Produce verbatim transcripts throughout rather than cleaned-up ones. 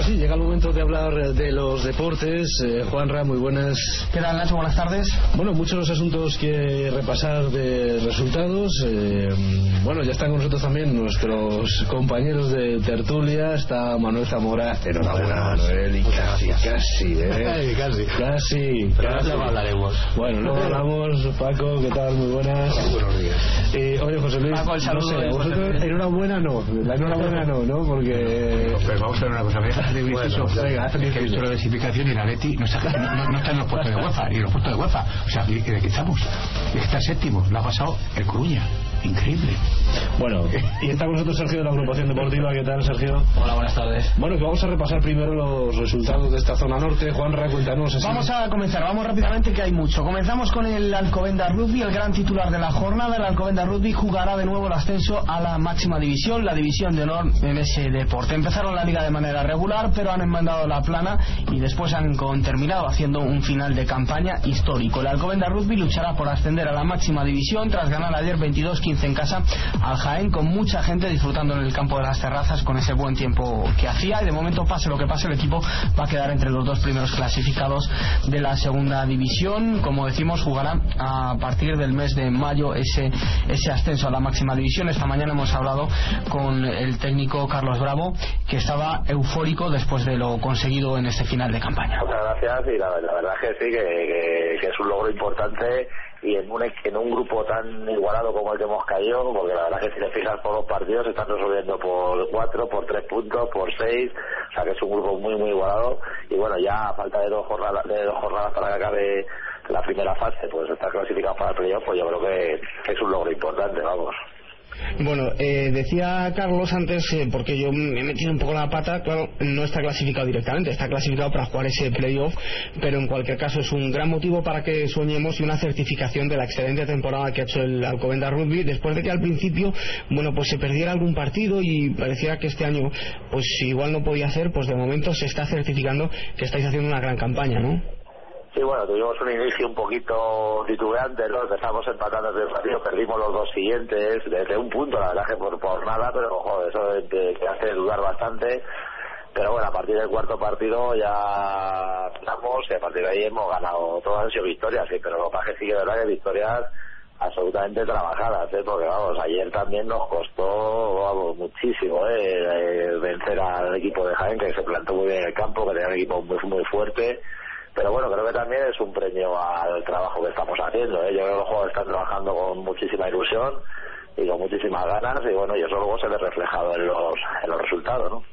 sí, llega el momento de hablar de los deportes. eh, Juanra, muy buenas. ¿Qué tal, Nacho? Buenas tardes. Bueno, muchos asuntos que repasar de resultados. eh, bueno, ya están con nosotros también nuestros compañeros de tertulia. Está Manuel Zamora. Enhorabuena, Manuel, y casi, casi, eh casi, casi, pero casi. No hablaremos. Bueno, luego hablamos. Paco, ¿qué tal? Muy buenas. Buenos días. eh, Oye, José Luis, Paco, el saludo. no sé, vosotros, enhorabuena no, la enhorabuena no, ¿no? Porque... Pero vamos a ver una cosa, me dejas de bueno, eso. Venga, Es que he visto la clasificación y la Leti no está, no, no está en los puestos de UEFA, ni en los puestos de UEFA. O sea, ¿de qué estamos? Está séptimo, lo ha pasado el Coruña. Increíble. Bueno, y está con nosotros Sergio de la agrupación deportiva. ¿Qué tal, Sergio? Hola, buenas tardes. Bueno, que vamos a repasar primero los resultados de esta zona norte. Juanra, cuéntanos. Así. Vamos a comenzar, vamos rápidamente que hay mucho. Comenzamos con el Alcobendas Rugby, el gran titular de la jornada. El Alcobendas Rugby jugará de nuevo el ascenso a la máxima división, la división de honor en ese deporte. Empezaron la liga de manera regular, pero han enmendado la plana y después han con, terminado haciendo un final de campaña histórico. El Alcobendas Rugby luchará por ascender a la máxima división tras ganar ayer veintidós quince en casa al Jaén, con mucha gente disfrutando en el campo de las terrazas con ese buen tiempo que hacía, y de momento, pase lo que pase, el equipo va a quedar entre los dos primeros clasificados de la segunda división. Como decimos, jugará a partir del mes de mayo ese, ese ascenso a la máxima división. Esta mañana hemos hablado con el técnico Carlos Bravo, que estaba eufórico después de lo conseguido en este final de campaña. Muchas gracias, y la, la verdad es que sí, que, que, que es un logro importante, y en un, en un grupo tan igualado como el que hemos caído, porque la verdad es que si te fijas por los partidos están resolviendo por cuatro, por tres puntos, por seis, o sea que es un grupo muy muy igualado, y bueno, ya a falta de dos jornadas, de dos jornadas para que acabe la primera fase, pues estar clasificado para el playoff, pues yo creo que, que es un logro importante, vamos. Bueno, eh, decía Carlos antes, eh, porque yo me he metido un poco la pata, claro, no está clasificado directamente, está clasificado para jugar ese playoff, pero en cualquier caso es un gran motivo para que soñemos y una certificación de la excelente temporada que ha hecho el Alcobendas Rugby, después de que al principio, bueno, pues se perdiera algún partido y pareciera que este año, pues igual no podía hacer, pues de momento se está certificando que estáis haciendo una gran campaña, ¿no? Sí, bueno, tuvimos un inicio un poquito titubeante, ¿no? Empezamos empatando desde el partido, perdimos los dos siguientes, desde un punto, la verdad que por, por nada, pero ojo, eso te, te hace dudar bastante. Pero bueno, a partir del cuarto partido ya ganamos, y a partir de ahí hemos ganado, todas han sido victorias, sí, pero lo que pasa es que sí que es verdad que victorias absolutamente trabajadas, ¿eh? Porque vamos, ayer también nos costó, vamos, muchísimo, ¿eh? Eh, vencer al equipo de Jaén, que se plantó muy bien en el campo, que tenía un equipo muy, muy fuerte. Pero bueno, creo que también es un premio al trabajo que estamos haciendo, ¿eh? Yo creo que los jugadores están trabajando con muchísima ilusión y con muchísimas ganas, y bueno, y eso luego se ve reflejado en los, en los resultados, ¿no?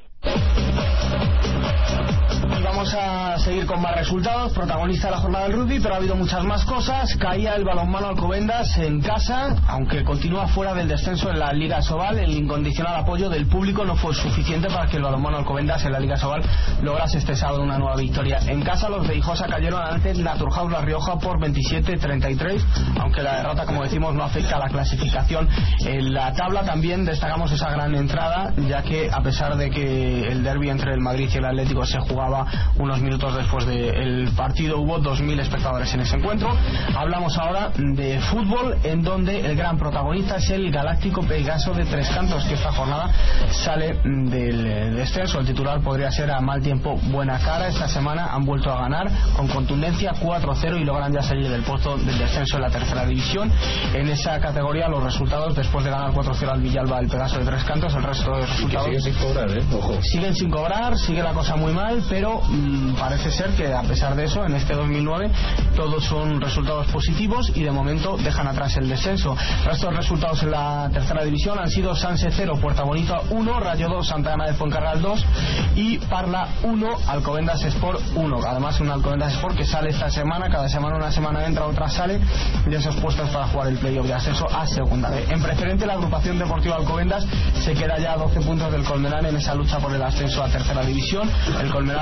Vamos a seguir con más resultados. Protagonista de la jornada del rugby, pero ha habido muchas más cosas. Caía el balonmano Alcobendas en casa, aunque continúa fuera del descenso en la Liga Sobal. El incondicional apoyo del público no fue suficiente para que el balonmano Alcobendas en la Liga Sobal lograse este sábado una nueva victoria. En casa los de Ijosa cayeron ante Naturhaus La Rioja por veintisiete treinta y tres, aunque la derrota, como decimos, no afecta a la clasificación en la tabla. También destacamos esa gran entrada, ya que a pesar de que el derbi entre el Madrid y el Atlético se jugaba unos minutos después del partido, hubo dos mil espectadores en ese encuentro. Hablamos ahora de fútbol, en donde el gran protagonista es el Galáctico Pegaso de Tres Cantos, que esta jornada sale del descenso. El titular podría ser a mal tiempo buena cara. Esta semana han vuelto a ganar con contundencia cuatro cero y logran ya salir del puesto del descenso en la tercera división. En esa categoría los resultados, después de ganar cuatro cero al Villalba el Pegaso de Tres Cantos, el resto de resultados siguen sin cobrar, ¿eh? Ojo. Siguen sin cobrar, sigue la cosa muy mal, pero mmm, parece ser que a pesar de eso, en este dos mil nueve todos son resultados positivos y de momento dejan atrás el descenso. Estos resultados en la tercera división han sido Sanse cero, Puerta Bonita uno, Rayo dos, Santa Ana de Fuencarral dos y Parla uno, Alcobendas Sport uno. Además, un Alcobendas Sport que sale esta semana, cada semana una semana entra, otra sale de esos puestos para jugar el playoff de ascenso a segunda B. En preferente, la agrupación deportiva Alcobendas se queda ya a doce puntos del Colmenar en esa lucha por el ascenso a tercera división. El Colmenar ganó dos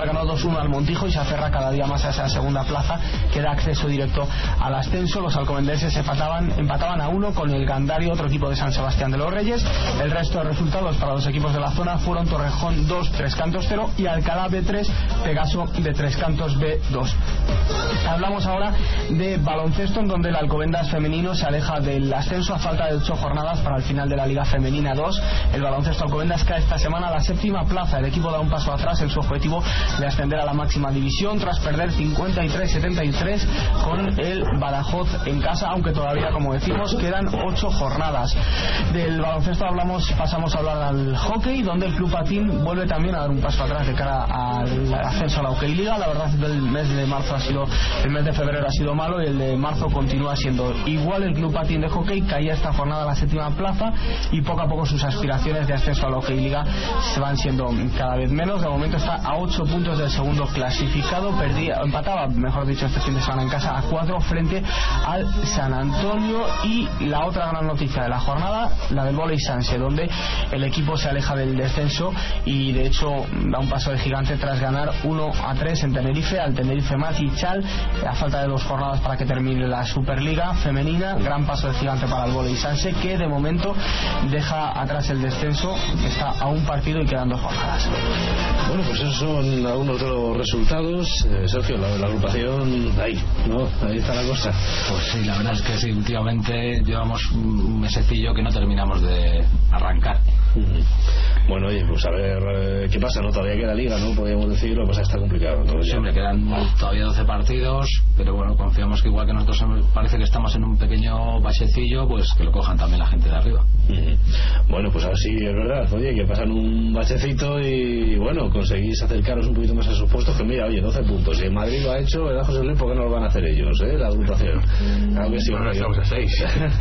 dos uno al Montijo y se aferra cada día más a esa segunda plaza que da acceso directo al ascenso. Los alcobendenses empataban, empataban a uno con el Gandario, otro equipo de San Sebastián de los Reyes. El resto de resultados para los equipos de la zona fueron Torrejón dos, Tres Cantos cero y Alcalá B tres, Pegaso de Tres Cantos B dos. Hablamos ahora de baloncesto, en donde el Alcobendas femenino se aleja del ascenso a falta de ocho jornadas para el final de la Liga Femenina dos. El baloncesto Alcobendas cae esta semana a la séptima plaza. El equipo da un paso atrás en su objetivo de ascender a la máxima división tras perder cincuenta y tres setenta y tres con el Badajoz en casa, aunque todavía, como decimos, quedan ocho jornadas. Del baloncesto hablamos, pasamos a hablar al hockey, donde el Club Patín vuelve también a dar un paso atrás de cara al ascenso a la Hockey Liga. La verdad es que el mes de marzo ha sido, el mes de febrero ha sido malo y el de marzo continúa siendo igual. El Club Patín de hockey caía esta jornada a la séptima plaza y poco a poco sus aspiraciones de ascenso a la Hockey Liga se van siendo cada vez menos. De momento está a ocho puntos del segundo clasificado, perdía, empataba, mejor dicho, este fin de semana en casa a cuatro frente al San Antonio. Y la otra gran noticia de la jornada, la del Voley Sanse, donde el equipo se aleja del descenso y de hecho da un paso de gigante tras ganar uno a tres en Tenerife al Tenerife Matichal a falta de dos jornadas para que termine la Superliga femenina. Gran paso de gigante para el Voley Sanse, que de momento deja atrás el descenso, que está a un partido y quedan dos jornadas. Bueno, pues esos son algunos de los resultados. eh, Sergio, la, la agrupación ahí, ¿no? Ahí está la cosa. Pues sí, la verdad es que sí, últimamente llevamos un mesecillo que no terminamos de arrancar. Mm-hmm. Bueno, oye, pues a ver eh, qué pasa, ¿no? Todavía queda liga, ¿no? Podríamos decir, lo que pasa es que está complicado, ¿no? Siempre quedan todavía doce partidos, pero bueno, confiamos que igual que nosotros parece que estamos en un pequeño bachecillo, pues que lo cojan también la gente de arriba. Mm-hmm. Bueno, pues ahora sí, es verdad, oye, que pasan un bachecito y bueno, conseguís acercaros un poquito más a sus puestos, que mira, oye, doce puntos, si el Madrid lo ha hecho, ¿verdad, José Luis? ¿Por qué no lo van a hacer ellos, eh? La agrupación. Claro que sí, bueno, estamos a seis.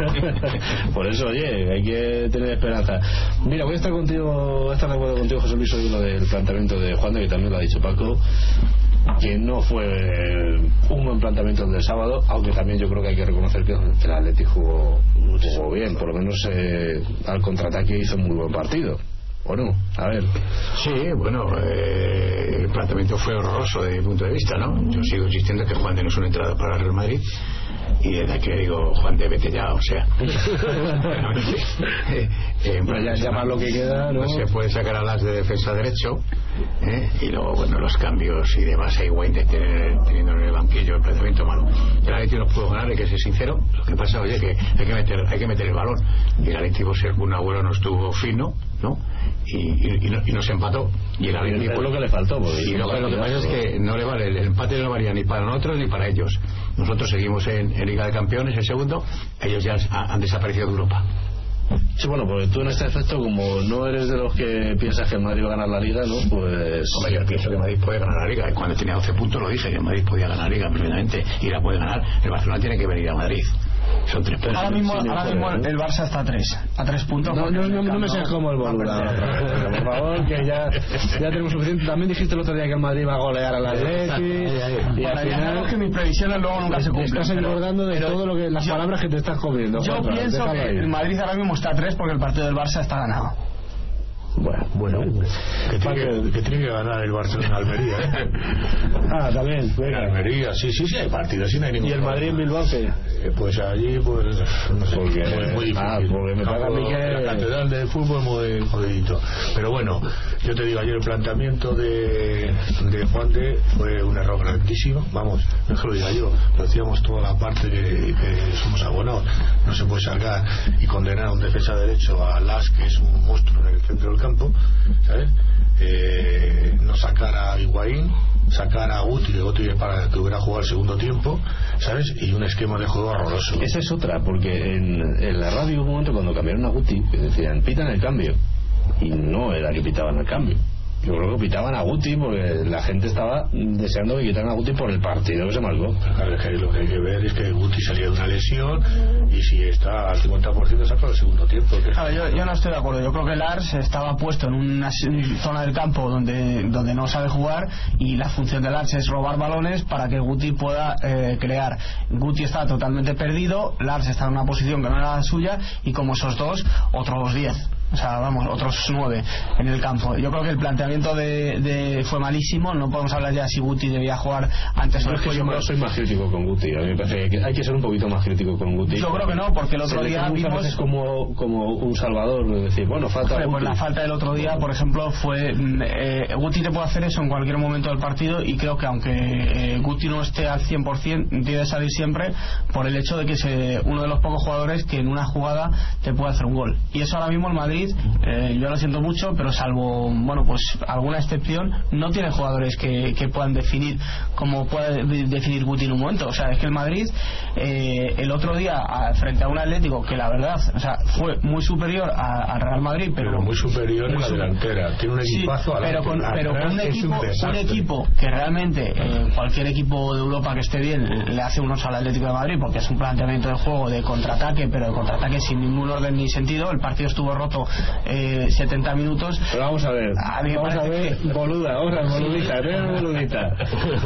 Por eso, oye, hay que tener esperanza. Mira, voy a estar contigo, estar de acuerdo contigo, José Luis, sobre lo del planteamiento de Juan, de que también lo ha dicho Paco, que no fue un buen planteamiento el del sábado, aunque también yo creo que hay que reconocer que el Atleti jugó, jugó bien, por lo menos eh, al contraataque hizo un muy buen partido. Bueno, a ver. Sí, bueno, eh, el planteamiento fue horroroso desde mi punto de vista, ¿no? Yo sigo insistiendo que Juan de no es una entrada para el Real Madrid. Y desde que digo, Juan de vete ya, o sea. eh, eh, bueno, ya, ya más lo que queda, ¿no? Se puede sacar a las de defensa derecho, ¿eh? Y luego, bueno, los cambios y demás. Hay Wayne de tener, teniendo en el banquillo el planteamiento malo. El Atleti no pudo ganar, hay que ser sincero. Lo que pasa, oye, que hay que meter, hay que meter el balón. Y el Atleti, pues, el Kun Agüero no estuvo fino, ¿no? Y, y, y, no, y nos empató. Y el Atleti, es lo que le faltó. Y lo, lo que pasa es que no le vale, el empate no valía ni para nosotros ni para ellos. Nosotros seguimos en, en Liga de Campeones, el segundo. Ellos ya han, han desaparecido de Europa. Sí, bueno, porque tú en este efecto, como no eres de los que piensas que el Madrid va a ganar la Liga, ¿no? Pues... Hombre, yo pienso que Madrid puede ganar la Liga. Cuando tenía doce puntos lo dije, que Madrid podía ganar la Liga perfectamente y la puede ganar. El Barcelona tiene que venir a Madrid. Son tres puntos. Ahora mismo, ahora mismo el, el Barça está a tres, a tres puntos. No, no, no, no me seas como el Boluda, por favor, que ya, ya tenemos suficiente. También dijiste el otro día que el Madrid va a golear al Atleti. Y al final que mis previsiones luego nunca se cumplen. Estás engordando de todo lo que las yo, palabras que te estás comiendo. Yo Juan, pienso que ahí. El Madrid ahora mismo está a tres porque el partido del Barça está ganado. Bueno, bueno, que tiene que, que tiene que ganar el Barcelona en Almería, ¿eh? Ah, también. En Almería, sí, sí, sí, hay partidos, sí, no hay ningún. ¿Y el Madrid en Bilbao qué? Eh, pues allí, pues, no sé, porque, muy, muy difícil. Ah, porque me paga a mí que... La catedral de fútbol es muy jodidito. Pero bueno, yo te digo, ayer el planteamiento de, de Juan de fue un error grandísimo. Vamos, no es que lo diga yo, lo decíamos toda la parte que, que somos abonados. No se puede sacar y condenar a un defensa derecho a Las, que es un monstruo en el centro del campo, ¿sabes? Eh, no sacar a Higuaín, sacar a Guti, que Guti para que hubiera jugado el segundo tiempo, ¿sabes? Y un esquema de juego horroroso. Esa es otra, porque en, en la radio hubo un momento cuando cambiaron a Guti que decían pitan el cambio, y no era que pitaban el cambio. Yo creo que pitaban a Guti porque la gente estaba deseando que quitaran a Guti por el partido que se marcó. Claro, es que lo que hay que ver es que Guti salía de una lesión y si está al cincuenta por ciento saca el segundo tiempo. Claro, yo, yo no estoy de acuerdo. Yo creo que Lars estaba puesto en una zona del campo donde, donde no sabe jugar y la función de Lars es robar balones para que Guti pueda eh, crear. Guti está totalmente perdido, Lars está en una posición que no era la suya y como esos dos, otros diez. o sea, vamos, otros nueve en el campo. Yo creo que el planteamiento de, de fue malísimo. No podemos hablar ya si Guti debía jugar antes o después. Yo, yo soy más crítico con Guti. A mí me parece que hay que ser un poquito más crítico con Guti. Yo creo que no, porque el otro se día vimos como, como un salvador, es decir, bueno, falta Hombre, pues la falta del otro día, por ejemplo, fue eh, Guti te puede hacer eso en cualquier momento del partido, y creo que aunque eh, Guti no esté al cien por ciento, debe salir siempre por el hecho de que es eh, uno de los pocos jugadores que en una jugada te puede hacer un gol. Y eso ahora mismo el Madrid, eh, yo lo siento mucho, pero salvo, bueno, pues alguna excepción, no tiene jugadores que, que puedan definir como puede definir Guti en un momento. O sea, es que el Madrid eh, el otro día a, frente a un Atlético que la verdad, o sea, fue muy superior al Real Madrid, pero, pero muy superior muy en la super... delantera, tiene un equipazo. Sí, pero con, pero con un equipo un, un equipo que realmente eh, cualquier equipo de Europa que esté bien le hace unos al Atlético de Madrid, porque es un planteamiento de juego de contraataque, pero de contraataque sin ningún orden ni sentido. El partido estuvo roto eh, setenta minutos. Pero vamos a ver, a vamos a ver, que... boluda, ahora boludita, boludita.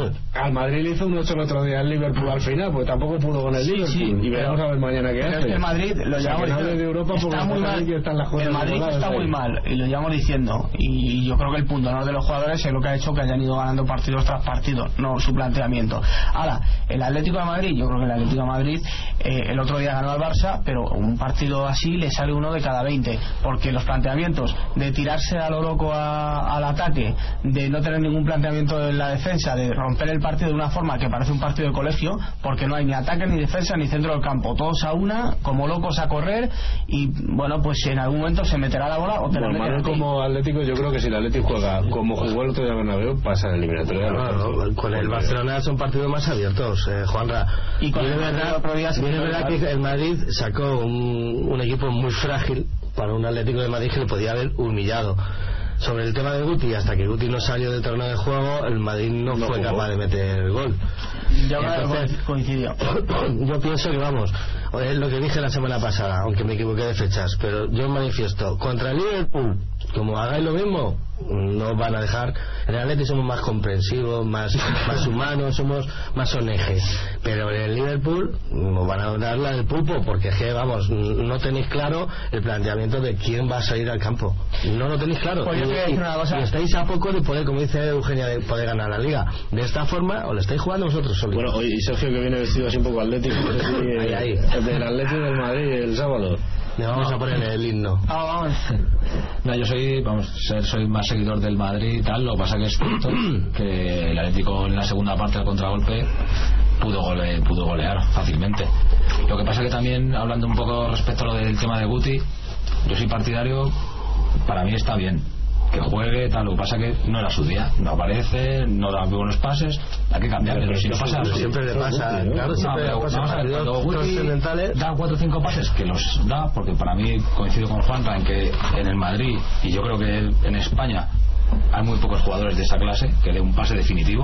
Al Madrid le hizo un ocho el otro día al Liverpool al final, porque tampoco pudo con el sí, Liverpool. Sí, y veremos a ver mañana qué hace. El Madrid lo o sea, llevamos de Europa está muy mal. El Madrid está muy mal y lo llevamos diciendo, y yo creo que el punto honor de los jugadores es lo que ha hecho que hayan ido ganando partidos tras partidos, no su planteamiento. Ahora, el Atlético de Madrid, yo creo que el Atlético de Madrid eh, el otro día ganó al Barça, pero un partido así le sale uno de cada veinte, porque los planteamientos de tirarse a lo loco a, al ataque, de no tener ningún planteamiento en la defensa, de romper el partido de una forma que parece un partido de colegio, porque no hay ni ataque ni defensa ni centro del campo, todos a una, como locos a correr, y bueno, pues en algún momento se meterá la bola o te bueno, la meterá. Como Atlético, yo creo que si el Atlético juega como jugó el otro día Bernabéu, pasa en el eliminatorio. No, no, con el Barcelona son partidos más abiertos, eh, Juanra. Y con el verdad, es verdad que el Madrid sacó un, un equipo muy frágil para un Atlético de Madrid que le podía haber humillado. Sobre el tema de Guti, hasta que Guti no salió del terreno de juego, el Madrid no, no fue jugó. capaz de meter el gol. Yo Entonces, coincidió. Yo pienso que vamos, es lo que dije la semana pasada, aunque me equivoqué de fechas, pero yo manifiesto, contra el Liverpool, como hagáis lo mismo, no van a dejar. En el Atleti somos más comprensivos, más, más humanos, somos más onejes, pero en el Liverpool nos van a dar la del pulpo, porque es que vamos, no tenéis claro el planteamiento de quién va a salir al campo, no lo tenéis claro. Pues yo y, una cosa. y estáis a poco de poder, como dice Eugenia, de poder ganar la liga. De esta forma o lo estáis jugando vosotros solos. Bueno, oye, y Sergio, que viene vestido así un poco atlético, sí, ahí, ahí. El del Atlético del Madrid el sábado. Le vamos no. a poner el himno. Ah, vamos. No, yo soy, vamos, soy más seguidor del Madrid y tal. Lo que pasa que es cierto que el Atlético en la segunda parte del contragolpe pudo, gole, pudo golear fácilmente. Lo que pasa que también, hablando un poco respecto a lo del tema de Guti, yo soy partidario, para mí está bien que juegue, tal. Lo que pasa que no era su día, no aparece, no da buenos pases, hay que cambiarle. Pero si no pasa, siempre le pasa, claro, siempre le pasa. Cuando Guti da cuatro o cinco pases, que los da, porque para mí coincido con Juanra en que en el Madrid, y yo creo que en España hay muy pocos jugadores de esa clase que dé un pase definitivo.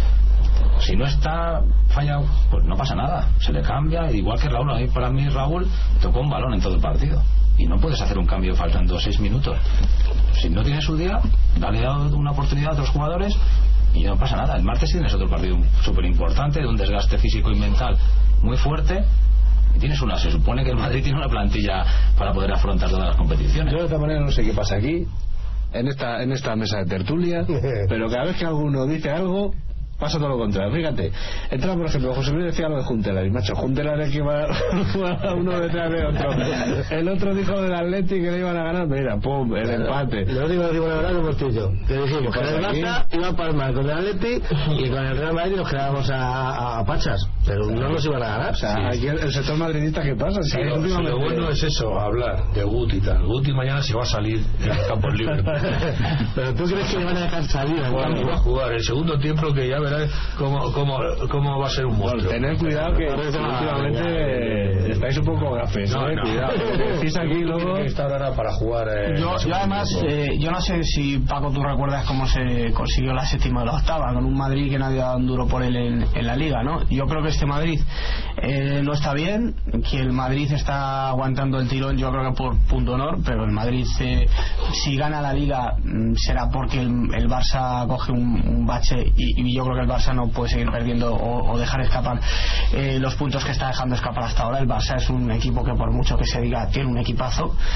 Si no está fallado, pues no pasa nada, se le cambia, igual que Raúl. Ahí para mí Raúl tocó un balón en todo el partido y no puedes hacer un cambio faltando seis minutos. Si no tiene su día, dale una oportunidad a otros jugadores y no pasa nada. El martes tienes otro partido súper importante, de un desgaste físico y mental muy fuerte, y tienes una, se supone que el Madrid tiene una plantilla para poder afrontar todas las competiciones. Yo de esta manera no sé qué pasa aquí en esta en esta mesa de tertulia, pero cada vez que alguno dice algo pasa todo lo contrario. Fíjate, entra por ejemplo, José Luis decía lo de Juntelar, y macho, Juntelar es que va uno detrás de otro. El otro dijo del Atleti que le iban a ganar, mira, pum, el empate. Lo único que digo la verdad como tú y yo, que dijimos que el Barça iba a palmar con el Atleti y con el Real Madrid nos quedábamos a, a, a pachas, pero no nos iban a ganar. O sea, sí. Aquí el, el sector madridista, ¿qué pasa? Sí, lo, lo bueno es eso, hablar de Guti y tal. Guti mañana se va a salir en el campo libre. Pero tú crees que le van a dejar salir al campo. Va a jugar el segundo tiempo, que ya verás cómo Cómo, cómo va a ser un monstruo. Bueno, tened cuidado que últimamente eh, estáis un poco gafes, no, eh, no, cuidado. Decís aquí luego que está ahora para jugar. Eh, yo, yo además, eh, yo no sé si Paco tú recuerdas cómo se consiguió la séptima o la octava con un Madrid que nadie ha dado un duro por él en, en la Liga, ¿no? Yo creo que este Madrid eh, no está bien, que el Madrid está aguantando el tirón, yo creo que por punto honor, pero el Madrid eh, si gana la Liga será porque el, el Barça coge un, un bache y, y yo creo que el Barça no puede seguir perdiendo o, o dejar escapar eh, los puntos que está dejando escapar hasta ahora. El Barça es un equipo que por mucho que se diga tiene un equipazo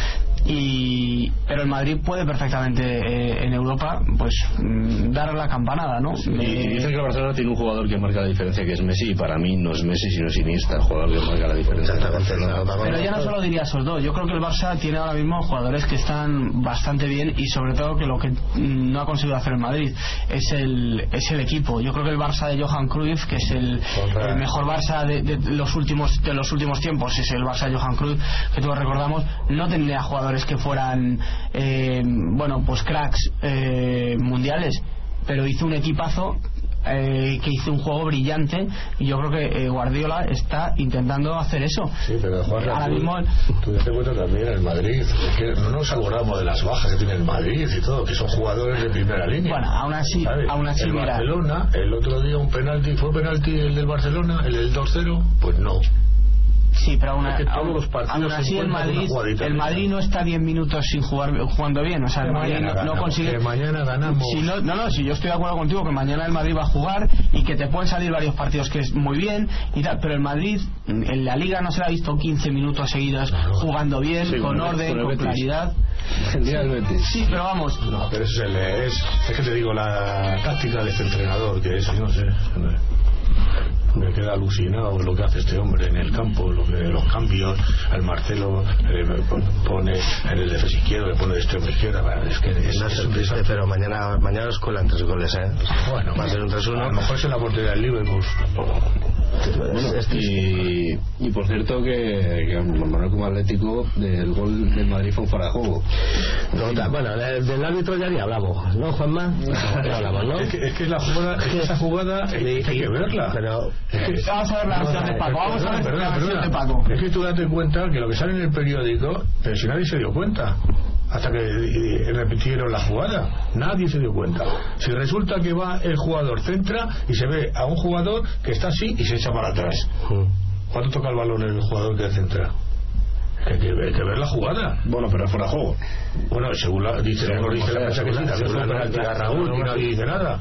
y pero el Madrid puede perfectamente eh, en Europa pues mm, dar la campanada, ¿no? Sí, eh, y dice que el Barcelona tiene un jugador que marca la diferencia, que es Messi, y para mí no es Messi sino es Iniesta el jugador que marca la diferencia. Pero ya no solo diría esos dos, yo creo que el Barça tiene ahora mismo jugadores que están bastante bien, y sobre todo que lo que no ha conseguido hacer el Madrid es el es el equipo. Yo creo que el Barça de Johan Cruyff, que es el, el mejor Barça de, de los últimos de los últimos tiempos, es el Barça de Johan Cruyff, que todos recordamos, no tenía jugadores que fueran eh, bueno, pues cracks eh, mundiales, pero hizo un equipazo eh, que hizo un juego brillante, y yo creo que eh, Guardiola está intentando hacer eso. Sí, pero Juan, ahora tú, mismo tú te das cuenta también el Madrid, es que no nos acordamos de las bajas que tiene el Madrid y todo, que son jugadores de primera línea. Bueno, aún así, ¿sabes? aún así el mira, Barcelona, el otro día un penalti, ¿fue penalti el del Barcelona, el del dos cero? Pues no. sí, pero aún, Es que todos aún, los partidos aún así el Madrid, el Madrid no está diez minutos sin jugar jugando bien, o sea, el Madrid no, no consigue. Que mañana ganamos. Si no, no, no, si yo estoy de acuerdo contigo que mañana el Madrid va a jugar y que te pueden salir varios partidos que es muy bien y tal, pero el Madrid en la Liga no se le ha visto quince minutos seguidos no, no. jugando bien, sí, con orden, con, con claridad. El día del Betis. Sí, pero vamos. No, pero eso es, el, es, es que te digo la táctica de este entrenador, que es, no sé. Me queda alucinado lo que hace este hombre en el campo, lo que, los cambios. El Marcelo eh, pone en el defensa izquierdo, le pone de extremo izquierda. Es que es, no es triste, pero mañana mañana os cuelan tres goles, ¿eh? Bueno, va a ser un tres uno. A lo mejor es en la portería del Liverpool. Bueno, y, y por cierto que, que Manuel como Atlético, del gol del Madrid fue un fuera de juego. No, sí. Bueno, del, del árbitro ya ni hablamos, ¿no, Juanma? No, no hablamos, ¿no? Es que, es que la jugada, es que esa jugada sí, hay que verla. Pero es que, vamos a ver la versión de Paco. Vamos a ver la versión de Paco. Es que tú date cuenta que lo que sale en el periódico, pero si nadie se dio cuenta. Hasta que eh, repitieron la jugada, nadie se dio cuenta. Si resulta que va el jugador, centra y se ve a un jugador que está así y se echa para atrás. ¿Cuándo toca el balón el jugador que centra? Hay que, hay que ver la jugada. Bueno, pero fuera de juego. Bueno, según la, dice, no dice la prensa que sí, también fue penalti a Raúl y nadie dice nada.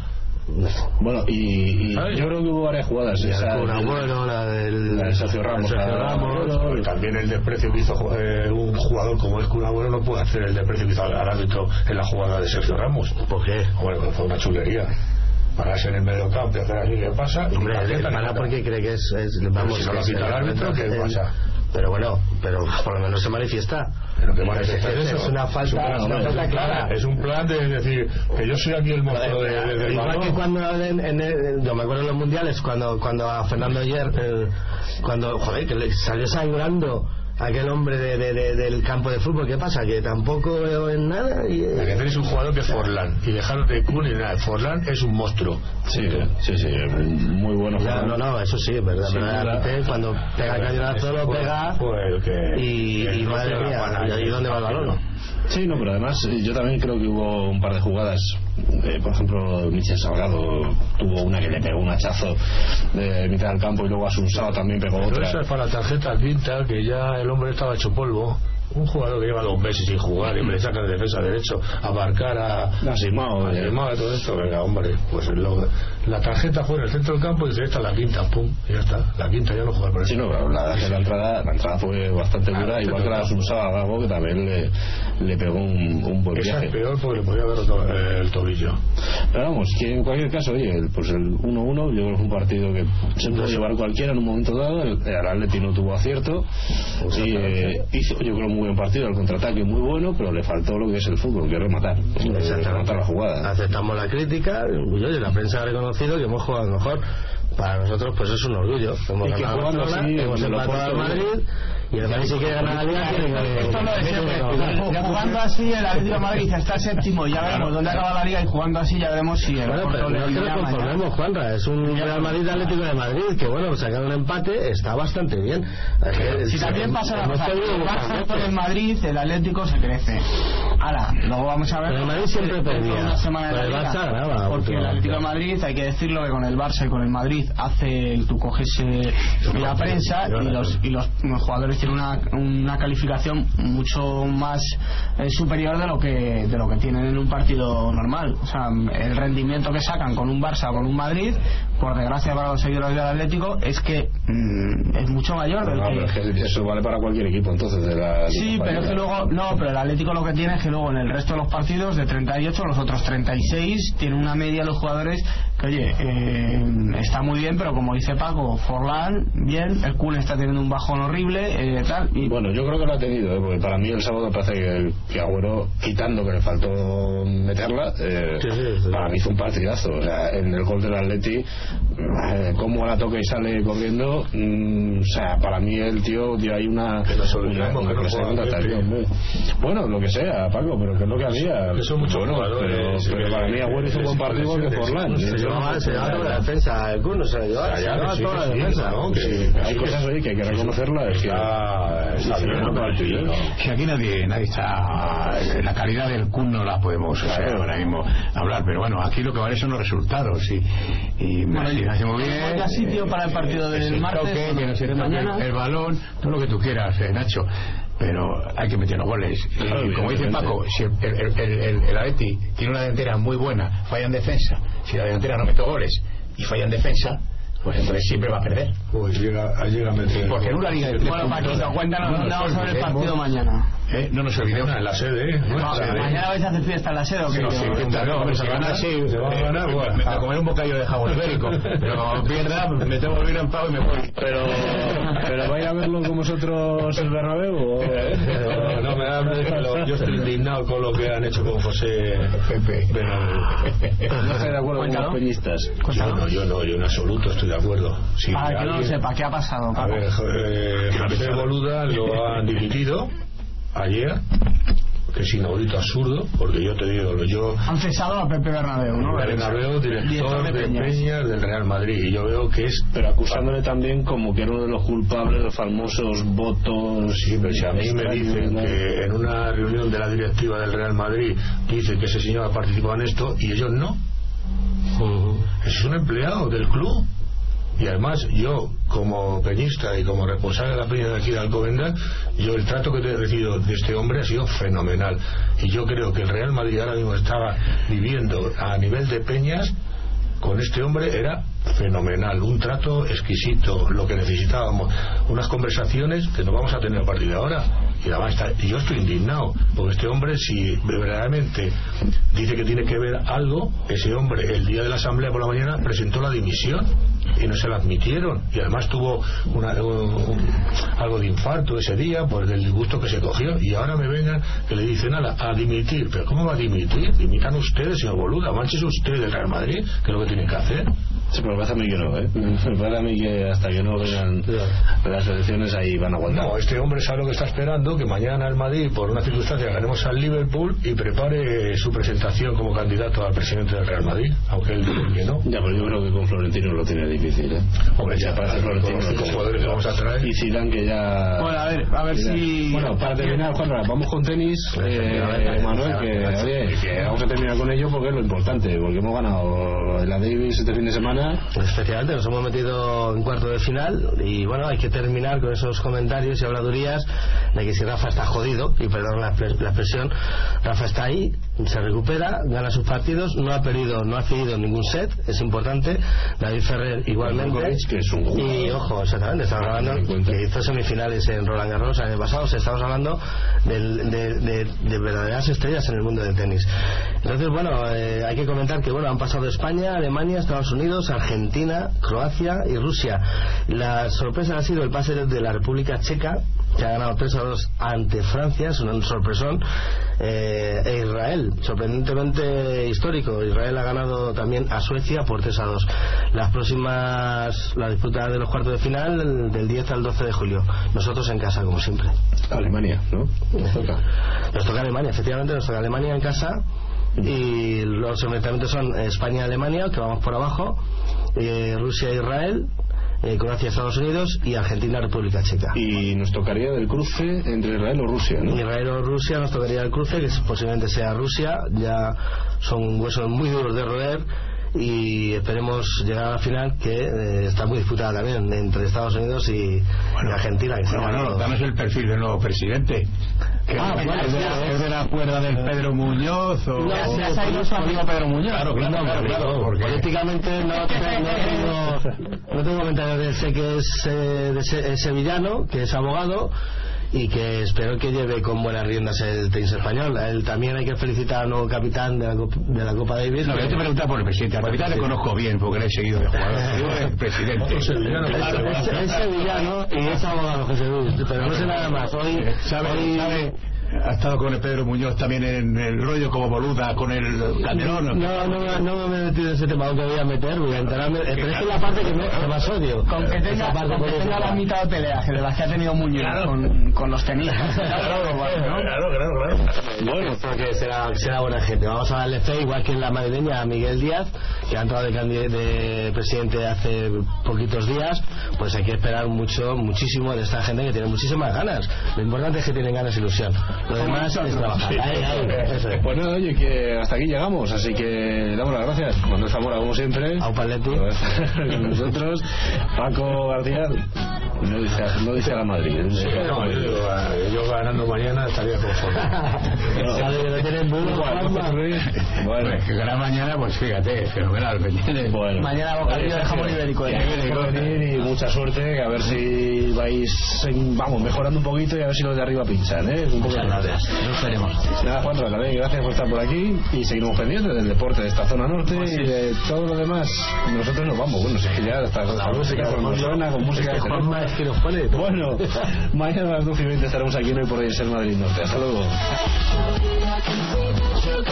Bueno, y, y yo creo que hubo varias jugadas. Esa, una buena, la del la de Sergio Ramos, Sergio Ramos, Ramos también el desprecio que hizo eh, un jugador como es Kun Agüero no puede hacer el desprecio que hizo al árbitro en la jugada de Sergio Ramos. ¿Por qué? Bueno, fue una chulería. Pararse en el medio campo y hacer así que pasa. Hombre, para porque cree que es, es vamos, si no lo quita el árbitro, ¿qué pasa? Pero bueno, pero por lo menos se manifiesta. Pero que manifiesta eso es una falta, es una, una falta clara. Es un plan de decir que yo soy aquí el monstruo de, de, de igual que cuando en, en el, yo me acuerdo en los mundiales cuando cuando a Fernando ayer eh, cuando joder que le salió sangrando aquel hombre de, de, de, del campo de fútbol. ¿Qué pasa? Que tampoco veo en nada y, eh... que tenéis un jugador que es Forlán y dejaros de Kun y nada. Forlán es un monstruo. Sí, sí, sí, muy bueno. Ya, no, no, eso sí, es verdad, sí, verdad. Cuando pega el cañonazo lo pega fue el que, y, y madre mía, ¿y ahí dónde va el balón? Sí, no, pero además yo también creo que hubo un par de jugadas, eh, por ejemplo Michel Salgado tuvo una que le pegó un hachazo de mitad del campo y luego Asunsao también pegó pero otra. Esa es para la tarjeta quinta, que ya el hombre estaba hecho polvo. Un jugador que lleva dos meses sin jugar y me le saca de defensa derecho a marcar a Simao, a Simao y todo esto. Venga, hombre, pues lo, la tarjeta fue en el centro del campo y dice, esta es la quinta, pum, y ya está, la quinta ya no juega por eso. Sí, no, pero la, la, entrada, la entrada fue bastante dura, ah, igual que la Asunsao a Gago, que también le, le pegó un, un buen viaje. Esa es peor porque le podía haber roto el tobillo. Pero vamos, que en cualquier caso, oye, pues el uno uno, yo creo que es un partido que se puede llevar cualquiera en un momento dado. El, el Atleti no tuvo acierto y eh, hizo, yo creo, muy buen partido, el contraataque muy bueno, pero le faltó lo que es el fútbol, que es rematar, rematar la jugada. Aceptamos la crítica, y oye, la prensa ha reconocido que hemos jugado mejor. Para nosotros pues es un orgullo. Hemos y que ganado jugando Barcelona, así, hemos empatado al Madrid y el Madrid si quiere ganar la Liga tiene que... Esto lo de siempre, jugando así el Atlético de Madrid está séptimo, ya veremos dónde acaba la Liga, y jugando así ya veremos si el bueno, pero no nos conformemos, Juanra, es un Real Madrid Atlético de Madrid que bueno, sacar un empate está bastante bien. Es si también pasa la cosa, con el Madrid el Atlético se crece. Ahora, luego vamos a ver. Pero el Madrid siempre perdía, una semana de el Barça ganaba, porque el Atlético de Madrid, hay que decirlo que con el Barça y con el Madrid hace el tú coges eh, la prensa y los, y los jugadores tienen una, una calificación mucho más eh, superior de lo que de lo que tienen en un partido normal. O sea, el rendimiento que sacan con un Barça o con un Madrid por desgracia para los seguidores del Atlético, es que mmm, es mucho mayor del no, que... no, es que eso vale para cualquier equipo entonces de la sí, pero es que luego no, pero el Atlético lo que tiene es que luego en el resto de los partidos de treinta y ocho, los otros treinta y seis tiene una media los jugadores que oye, eh, está muy bien, pero como dice Paco, Forlán bien, el Kun está teniendo un bajón horrible, eh, tal y... Bueno, yo creo que lo ha tenido, ¿eh? Porque para mí el sábado me parece que, que Agüero, quitando que le faltó meterla, eh, sí, sí, sí, para mí fue un partidazo. O sea, en el gol del Atleti, eh, cómo la toca y sale corriendo, mmm, o sea, para mí el tío dio ahí una, que nos una, una, que no juega, bueno, lo que sea, Paco, pero que es lo que había. Que son muchos bueno, jugadores, pero, pero para mí Agüero hizo un buen partido que Forlán. Se llevaba toda la defensa, el Kun se llevaba toda la defensa. Hay cosas ahí que hay que reconocerla. Es que está bien, que aquí nadie nadie está, la calidad del Kun no la podemos o sea, ahora mismo hablar, pero bueno, aquí lo que vale son los resultados y, y bueno, si hacemos bien ¿hay sitio para el partido del martes toque, que nos de mañana? El balón, todo lo que tú quieras, eh, Nacho, pero hay que meter los goles y claro, como dice Paco, si el, el, el, el, el Atleti tiene una delantera muy buena, falla en defensa, si la delantera no mete goles y falla en defensa, pues entonces siempre va a perder. Pues llega, llega a meter. Porque en una liga de tres bueno, Paquito, cuéntanos no dónde vamos a ver el partido mañana. ¿Eh? No nos olvidemos en la sede, ¿eh? No, no, sede. Mañana vais a hacer fiesta en la sede o qué? No, sí, no, no, si gana sí, se va a ganar, me, me, me comeré un bocadillo de jamón ibérico, pero como pierda, me tengo que ir en pavo y me voy. Pero, pero ¿vais a verlo con vosotros el Bernabéu? ¿O? No, no me hables, pero yo estoy indignado con lo que han hecho con José Pepe Bernabéu. No estoy de acuerdo con los peñistas. Yo no, yo no, yo en absoluto estoy de acuerdo. Si para que alguien, no lo sepa, ¿qué ha pasado, Paco? A ver, eh, José Boluda lo han dimitido ayer, que es inaudito, absurdo, porque yo te digo, yo han cesado a Pepe Bernabéu, ¿no? Bernabéu, director, director de, de Peñas. Peñas del Real Madrid, y yo veo que es, pero acusándole también como que era uno de los culpables de los famosos votos. Sí, pero si a mí me dicen que en una reunión de la directiva del Real Madrid dice que ese señor ha participado en esto y ellos no, uh-huh. Es un empleado del club. Y además yo, como peñista y como responsable de la peña de aquí de Alcobendas, yo el trato que he recibido de este hombre ha sido fenomenal, y yo creo que el Real Madrid ahora mismo estaba viviendo a nivel de peñas con este hombre, era fenomenal, un trato exquisito, lo que necesitábamos, unas conversaciones que nos vamos a tener a partir de ahora. Y además está, y yo estoy indignado porque este hombre, si verdaderamente dice que tiene que ver algo, ese hombre el día de la asamblea por la mañana presentó la dimisión y no se la admitieron, y además tuvo una, un, un, algo de infarto ese día por el disgusto que se cogió, y ahora me vengan que le dicen a, a dimitir. Pero ¿cómo va a dimitir? Dimitan ustedes, señor Boluda, manches usted del Real Madrid, que es lo que tienen que hacer. Sí, pero me parece a mí que no, ¿eh? Me parece a mí que hasta que no vengan las elecciones ahí van a aguantar. No, este hombre sabe lo que está esperando, que mañana el Madrid, por una circunstancia, ganemos al Liverpool y prepare su presentación como candidato al presidente del Real Madrid, aunque él dice que no. Ya, pero yo creo que con Florentino lo tiene difícil, ¿eh? Hombre, ya parece Florentino los cinco jugadores que vamos a traer. Y Zidane, que ya... Bueno, a ver, a ver Zidane. si... Bueno, para terminar, Juan, vamos con tenis, eh, Manuel, que, oye, que vamos a terminar con ello porque es lo importante, porque hemos ganado la Davis este fin de semana. Especialmente nos hemos metido en cuarto de final, y bueno, hay que terminar con esos comentarios y habladurías de que si Rafa está jodido, y perdón la, la expresión, Rafa está ahí, se recupera, gana sus partidos, no ha perdido, no ha cedido ningún set, es importante. David Ferrer igualmente, que es un y ojo, exactamente, estamos hablando que hizo semifinales en Roland Garros el año pasado, estamos hablando de, de, de, de verdaderas estrellas en el mundo del tenis. Entonces, bueno, eh, hay que comentar que bueno, han pasado España, Alemania, Estados Unidos, Argentina, Croacia y Rusia. La sorpresa ha sido el pase de la República Checa, que ha ganado tres a dos ante Francia, es un sorpresón, eh, e Israel, sorprendentemente histórico. Israel ha ganado también a Suecia por tres a dos. Las próximas, la disputa de los cuartos de final del diez al doce de julio. Nosotros en casa, como siempre. Alemania, ¿no? Nos toca. Nos toca Alemania, efectivamente, nos toca Alemania en casa. Y los enfrentamientos son España-Alemania, que vamos por abajo, eh, Rusia-Israel, eh, Croacia-Estados Unidos y Argentina-República Checa. Y nos tocaría del cruce entre Israel o Rusia, ¿no? Israel o Rusia nos tocaría el cruce, que posiblemente sea Rusia, ya son huesos muy duros de roer, y esperemos llegar a la final, que eh, está muy disputada también entre Estados Unidos y, bueno, y Argentina. Que bueno, no, danos el perfil del nuevo presidente. Que ah, es, bueno, es, de la, ¿Es de la cuerda del Pedro Muñoz o...? Ya, ya se ha ido su amigo Pedro Muñoz. Claro, claro, claro, claro, claro, porque... políticamente no, no, tengo, no tengo comentarios de él. Sé que es, eh, de se, es sevillano, que es abogado y que espero que lleve con buenas riendas el tenis español. A él también hay que felicitar al nuevo capitán de la, de la Copa Davis. No, yo te preguntaba por el presidente. Al capitán le conozco bien porque le he seguido de jugador. Yo el presidente. Es sevillano, es, es sevillano y es abogado, José Luis, pero no sé nada más. Hoy, ¿Sabe, hoy... sabe, ha estado con el Pedro Muñoz también en el rollo como boluda con el Calderón? No, no, no, no me he metido en ese tema, aunque voy a meter, voy a enterarme. Pero esta es la parte que, me, que más odio. Con que tenga, con que tenga la mitad de peleas de las que ha tenido Muñoz, claro, con, con los tenistas. Claro, claro, claro, claro. Bueno, porque será, será buena gente. Vamos a darle fe, igual que en la madrileña, a Miguel Díaz, que ha entrado de, de presidente hace poquitos días. Pues hay que esperar mucho, muchísimo de esta gente que tiene muchísimas ganas. Lo importante es que tienen ganas e ilusión. Lo demás es trabajar. Sí, ahí, ahí, eso es. Bueno, oye, que hasta aquí llegamos, así que damos las gracias. Manuel Zamora, como siempre. A un paleti. Con nosotros. Paco García. No dice, no dice a la Madrid. Sí, no, yo, yo ganando mañana estaría conforme. Sabe que lo tienen muy bueno, es que ganar mañana, pues fíjate, fenomenal. Bueno, mañana bocadillo de jamón ibérico. Y mucha suerte, a ver si vais en, vamos mejorando un poquito y a ver si los de arriba pinchan, ¿eh? Un poco de gracias. Nos veremos. Nada, Juan Ramírez, gracias por estar por aquí y seguimos pendientes del deporte de esta zona norte pues sí. y de todo lo demás. Nosotros nos vamos, bueno, si es que ya hasta la música con suena, con música de Juanma es que nos pone. Bueno, mañana a las doce y veinte estaremos aquí en Hoy por Hoy en Ser Madrid Norte. Hasta luego.